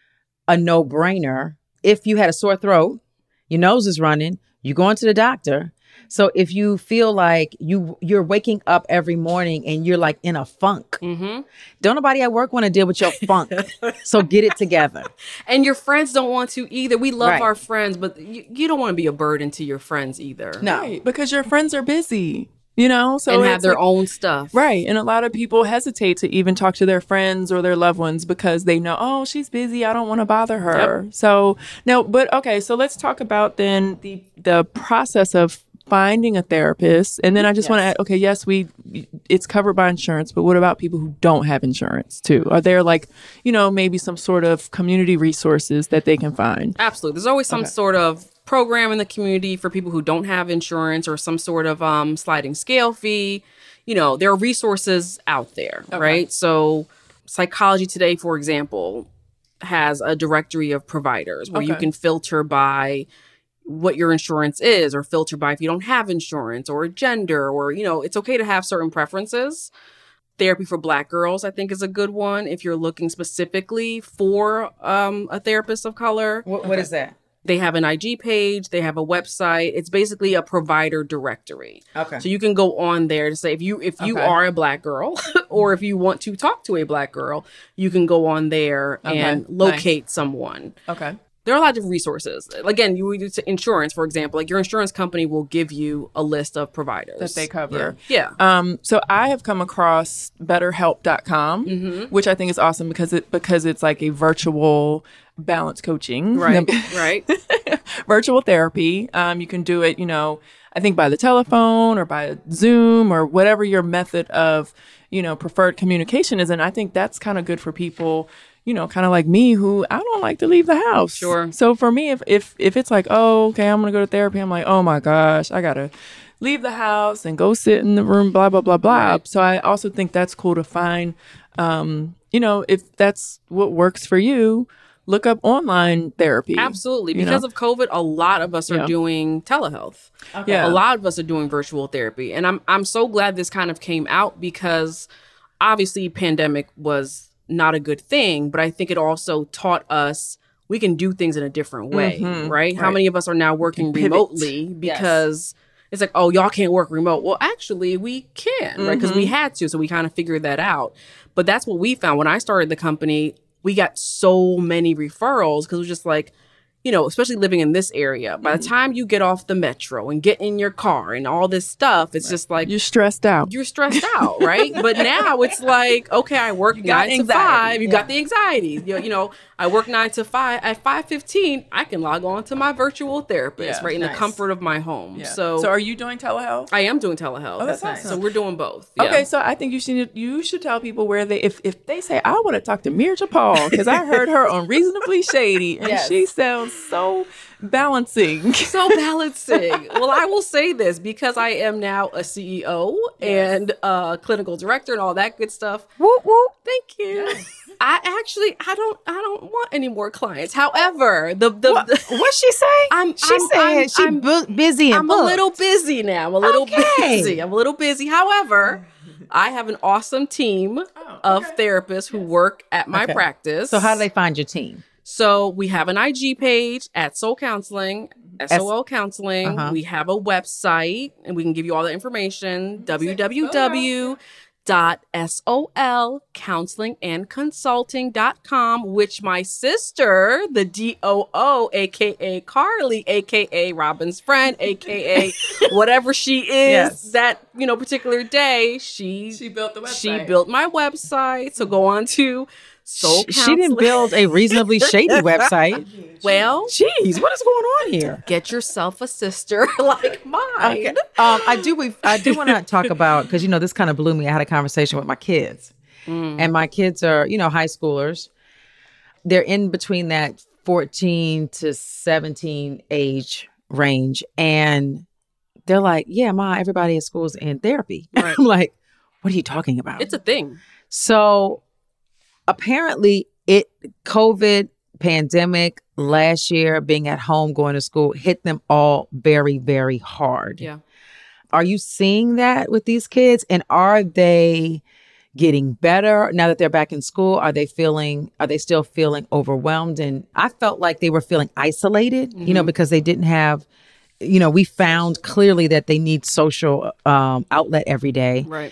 a no-brainer. If you had a sore throat, your nose is running, you going to the doctor. So if you feel like you you're waking up every morning and you're like in a funk, Mm-hmm. don't nobody at work want to deal with your funk. So get it together. And your friends don't want to either. We love Right. our friends, but you, you don't want to be a burden to your friends either. No. Right, because your friends are busy, you know? So and have it's their like- own stuff. Right. And a lot of people hesitate to even talk to their friends or their loved ones because they know, oh, she's busy. I don't want to bother her. So, no, but okay. So let's talk about then the the process of finding a therapist. And then I just want to add, okay, yes, we it's covered by insurance, but what about people who don't have insurance too? Are there like, you know, maybe some sort of community resources that they can find? Absolutely. There's always some sort of program in the community for people who don't have insurance or some sort of um, sliding scale fee. You know, there are resources out there, right? So Psychology Today, for example, has a directory of providers where you Okay. can filter by what your insurance is or filter by if you don't have insurance or gender or, you know, it's okay to have certain preferences. Therapy for Black girls, I think, is a good one if you're looking specifically for um, a therapist of color. What, what is that? They have an I G page. They have a website. It's basically a provider directory. Okay. So you can go on there to say if you if you Okay. are a Black girl or if you want to talk to a Black girl, you can go on there Okay. and locate someone. Okay. There are a lot of resources. Again, you do to insurance, for example, like your insurance company will give you a list of providers That they cover. Yeah. Um, so I have come across better help dot com, Mm-hmm. which I think is awesome because it because it's like a virtual balance coaching. Right. Right. Virtual therapy. Um, you can do it, you know, I think by the telephone or by Zoom or whatever your method of, you know, preferred communication is. And I think that's kind of good for people, you know, kind of like me, who I don't like to leave the house. Sure. So for me, if, if, if it's like, oh, okay, I'm going to go to therapy, I'm like, oh my gosh, I got to leave the house and go sit in the room, blah, blah, blah, blah. Right. So I also think that's cool to find, um, you know, if that's what works for you, look up online therapy. Absolutely. you Because know? of COVID, a lot of us are Yeah. doing telehealth. Yeah. A lot of us are doing virtual therapy. And I'm I'm so glad this kind of came out, because obviously pandemic was not a good thing, but I think it also taught us we can do things in a different way, Mhm. right? How Right. many of us are now working pivot. remotely because it's like, oh, y'all can't work remote. Well, actually, we can, right? Because we had to. So we kind of figured that out. But that's what we found. When I started the company, we got so many referrals because it was just like, you know, especially living in this area. By the time you get off the metro and get in your car and all this stuff, it's just like, You're stressed out. you're stressed out, right? But now it's like, okay, I work got nine anxiety. to five. You Yeah. got the anxiety. You know, you know, I work nine to five. At five fifteen, I can log on to my virtual therapist, Yeah. right, in Nice. the comfort of my home. Yeah. So, so are you doing telehealth? I am doing telehealth. Oh, that's nice. So we're doing both. Okay, Yeah. so I think you should you should tell people where they if if they say I want to talk to Mirja Paul because I heard her on Reasonably Shady and Yes. she sounds so balancing. So balancing. Well, I will say this, because I am now a C E O and a clinical director and all that good stuff. Whoop, whoop. Thank you. I actually, I don't, I don't want any more clients. However, the the, What, the what's she say? I'm- she I'm- said I'm- she I'm- bu- busy and I'm a booked. little busy now. I'm a little Okay. busy. I'm a little busy. However, I have an awesome team of therapists who work at my Okay. practice. So how do they find your team? So we have an I G page at Soul Counseling, S O L Counseling. Uh-huh. We have a website, and we can give you all the information, w w w dot sol counseling and consulting dot com, which my sister, the D O O, aka Carly, aka Robin's friend, aka whatever she is Yes. that, you know, particular day, she She built the she website. built my website. So go on to Soul She, she didn't Counseling. build a reasonably shady website. Well, Jeez, what is going on here? get yourself a sister like mine. Okay. Um, I do. We, I do want to talk about, because you know this kind of blew me. I had a conversation with my kids, and my kids are, you know, high schoolers. They're in between that fourteen to seventeen age range, and they're like, "Yeah, ma, everybody at school's in therapy." Right. I'm like, "What are you talking about?" It's a thing. So apparently, it COVID pandemic last year, being at home, going to school, hit them all very, very hard. Yeah. Are you seeing that with these kids? And are they getting better now that they're back in school? Are they feeling, are they still feeling overwhelmed? And I felt like they were feeling isolated, you know, because they didn't have, you know, we found clearly that they need social um, outlet every day. Right.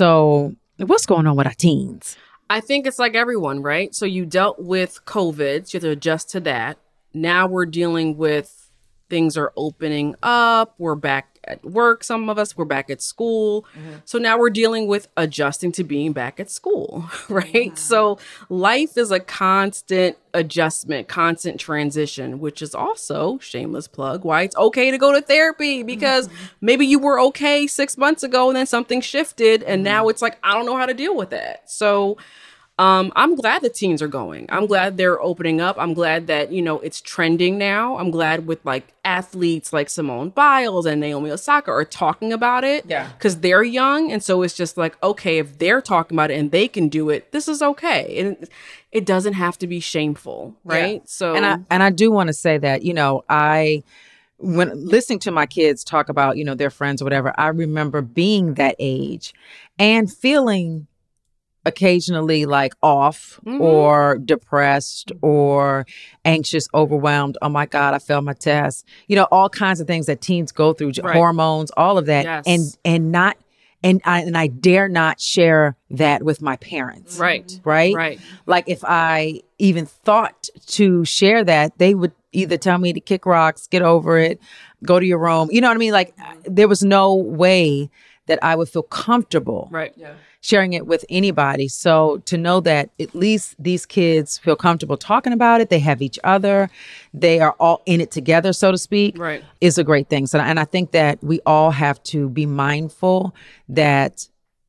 So what's going on with our teens? I think it's like everyone, right? So you dealt with COVID, so you have to adjust to that. Now we're dealing with things are opening up. We're back at work. Some of us, we're back at school. So now we're dealing with adjusting to being back at school, right? So life is a constant adjustment, constant transition, which is also, shameless plug, why it's okay to go to therapy, because maybe you were okay six months ago and then something shifted and now it's like, I don't know how to deal with that. So Um, I'm glad the teens are going. I'm glad they're opening up. I'm glad that, you know, it's trending now. I'm glad with like athletes like Simone Biles and Naomi Osaka are talking about it. Yeah. Because they're young. And so it's just like, okay, if they're talking about it and they can do it, this is okay. And it doesn't have to be shameful, right? Yeah. So and I and I do want to say that, you know, I when listening to my kids talk about, you know, their friends or whatever, I remember being that age and feeling occasionally like off Mhm. or depressed or anxious, overwhelmed. Oh my God, I failed my test. You know, all kinds of things that teens go through, j- Right. hormones, all of that. Yes. And and not and I and I dare not share that with my parents. right. Right? Right. Like if I even thought to share that, they would either tell me to kick rocks, get over it, go to your room. You know what I mean? Like there was no way that I would feel comfortable Right. Yeah. sharing it with anybody. So to know that at least these kids feel comfortable talking about it, they have each other, they are all in it together, so to speak, Right. is a great thing. So, and I think that we all have to be mindful that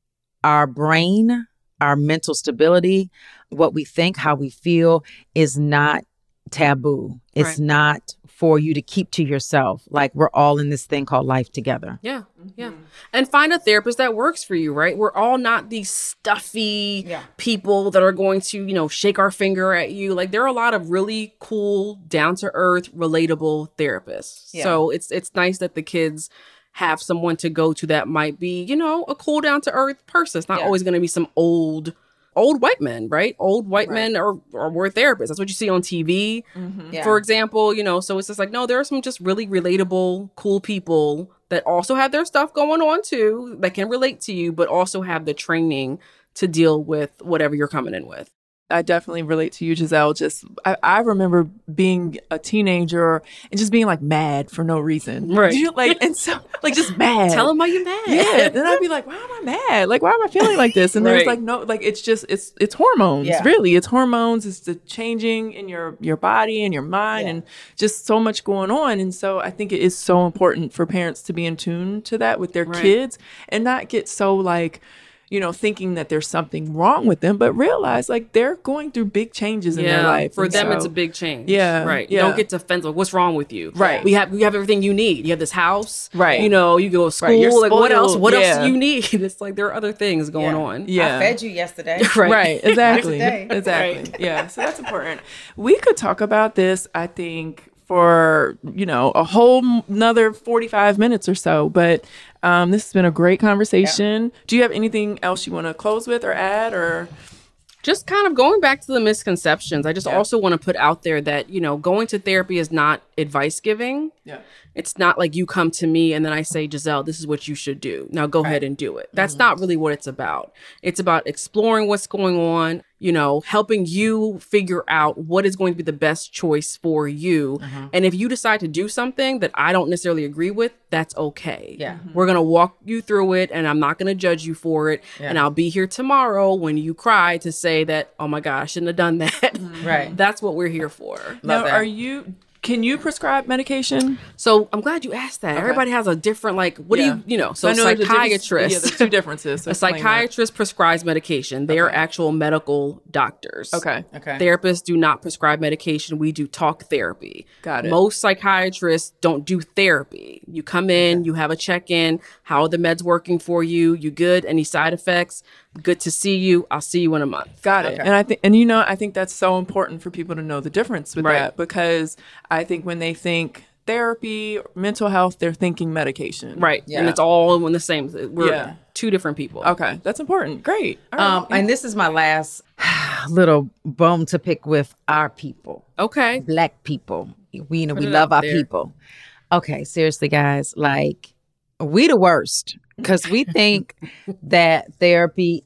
our brain, our mental stability, what we think, how we feel is not taboo. It's Right. not for you to keep to yourself. Like we're all in this thing called life together. Yeah. Yeah. And find a therapist that works for you, right? We're all not these stuffy Yeah. people that are going to, you know, shake our finger at you. Like there are a lot of really cool, down to earth, relatable therapists. Yeah. So it's it's nice that the kids have someone to go to that might be, you know, a cool, down to earth person. It's not Yeah. always going to be some old old white men, right? Old white Right. men are, are were therapists. That's what you see on T V, Yeah. for example, you know, so it's just like, no, there are some just really relatable, cool people that also have their stuff going on too, that can relate to you, but also have the training to deal with whatever you're coming in with. I definitely relate to you, Giselle. Just I, I remember being a teenager and just being like mad for no reason. Right. You know, like and so like just mad. Tell them why you're mad. Yeah. Then I'd be like, why am I mad? Like, why am I feeling like this? And there's Right. like no, like it's just it's it's hormones. Yeah. Really, it's hormones. It's the changing in your your body and your mind, Yeah. and just so much going on. And so I think it is so important for parents to be in tune to that with their Right. kids and not get so like, you know, thinking that there's something wrong with them, but realize like they're going through big changes in their life. For And them, so- it's a big change. Yeah, Right. yeah. Don't get defensive. What's wrong with you? Right. We have we have everything you need. You have this house. Right. You know, you go to school. Right, you're Like what else? spoiled. What Yeah. else do you need? It's like there are other things going Yeah. on. Yeah. I fed you yesterday. Right. Right, exactly. today. Exactly. Yeah. So that's important. We could talk about this, I think, for, you know, a whole m- another forty-five minutes or so, but um, this has been a great conversation. Do you have anything else you want to close with or add or? Just kind of going back to the misconceptions, I just Yeah. also want to put out there that, you know, going to therapy is not advice giving. Yeah. It's not like you come to me and then I say, Giselle, this is what you should do. Now go ahead and do it. That's Mm-hmm. not really what it's about. It's about exploring what's going on, you know, helping you figure out what is going to be the best choice for you. Mm-hmm. And if you decide to do something that I don't necessarily agree with, that's okay. Yeah. Mm-hmm. We're going to walk you through it and I'm not going to judge you for it. Yeah. And I'll be here tomorrow when you cry to say that, oh my God, I shouldn't have done that. Right. That's what we're here for. Now, that. are you? Can you prescribe medication? So I'm glad you asked that. Everybody has a different, like, what Yeah. do you, you know, so I know there's a difference- psychiatrist. Yeah, there's two differences. So A explain that. psychiatrist prescribes medication. They are actual medical doctors. Okay. Okay. Therapists do not prescribe medication. We do talk therapy. Got it. Most psychiatrists don't do therapy. You come in, you have a check-in. How are the meds working for you? You good? Any side effects? Good to see you. I'll see you in a month. Got it. And I think, and you know, I think that's so important for people to know the difference with Right. that, because I think when they think therapy, mental health, they're thinking medication. Right. Yeah. And it's all in the same. We're Yeah. two different people. Okay. That's important. Great. All right. Um, and this is my last little bone to pick with our people, Okay. Black people. We you know we it love out our there. people. Okay, seriously, guys, like we the worst because we think that therapy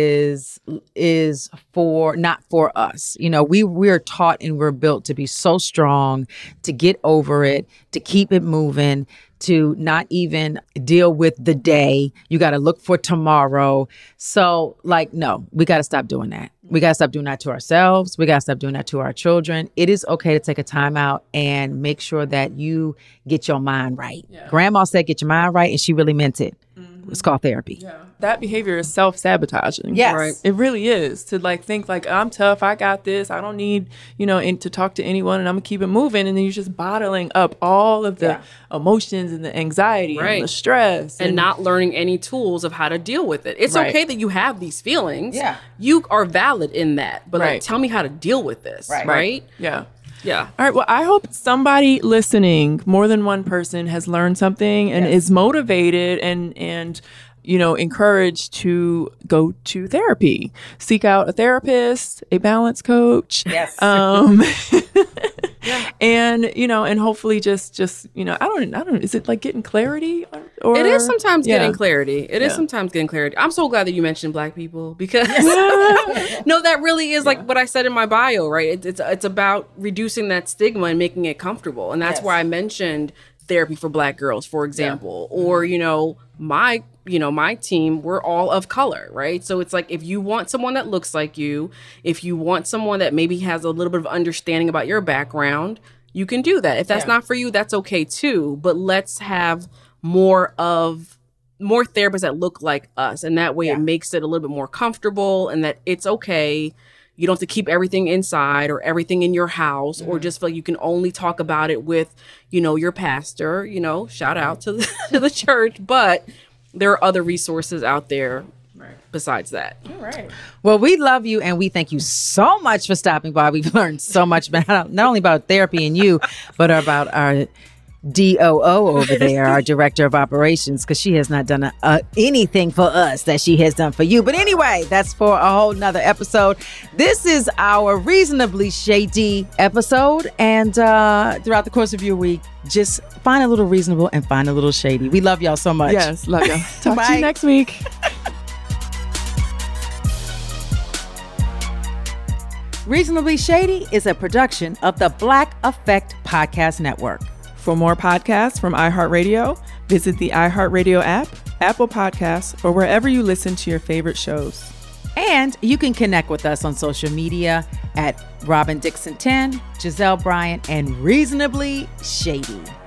is is for not for us. You know, we we're taught and we're built to be so strong, to get over it, to keep it moving, to not even deal with the day. You got to look for tomorrow. So, like, no, we got to stop doing that. We got to stop doing that to ourselves. We got to stop doing that to our children. It is okay to take a time out and make sure that you get your mind right. Grandma said, get your mind right, and she really meant it. It's called therapy. Yeah. That behavior is self-sabotaging. Yes. Right. It really is, to like think like, I'm tough, I got this, I don't need, you know, and to talk to anyone, and I'm gonna keep it moving. And then you're just bottling up all of the Yeah. emotions and the anxiety Right. and the stress and not learning any tools of how to deal with it. It's Right. okay that you have these feelings. Yeah. You are valid in that. But Right. like tell me how to deal with this. Right. Right? Yeah. Yeah. All right. Well, I hope somebody listening, more than one person, has learned something and Yes. is motivated and and you know encouraged to go to therapy. Seek out a therapist, a balance coach. Yes. Um, and you know, and hopefully just just you know, I don't I don't. Is it like getting clarity? Or, or It is sometimes Yeah. getting clarity. It is Yeah. sometimes getting clarity. I'm so glad that you mentioned Black people because no, that really is like what I said in my bio, right? It, it's it's about reducing that stigma and making it comfortable, and that's Yes. why I mentioned therapy for Black girls, for example, yeah. or, you know, my, you know, my team, we're all of color, right? So it's like, if you want someone that looks like you, if you want someone that maybe has a little bit of understanding about your background, you can do that. If that's yeah. not for you, that's okay too. But let's have more of more therapists that look like us. And that way yeah. it makes it a little bit more comfortable, and that it's okay. You don't have to keep everything inside or everything in your house, mm-hmm. or just feel like you can only talk about it with, you know, your pastor, you know, shout out to the, to the church. But there are other resources out there right. besides that. All right. Well, we love you, and we thank you so much for stopping by. We've learned so much about, not only about therapy and you, but about our D O O over there, our director of operations, because she has not done a, a, anything for us that she has done for you. But anyway, that's for a whole nother episode. This is our Reasonably Shady episode. And uh, throughout the course of your week, just find a little reasonable and find a little shady. We love y'all so much. Yes, love y'all. Talk to you next week. Reasonably Shady is a production of the Black Effect Podcast Network. For more podcasts from iHeartRadio, visit the iHeartRadio app, Apple Podcasts, or wherever you listen to your favorite shows. And you can connect with us on social media at Robin Dixon ten, Giselle Bryant, and Reasonably Shady.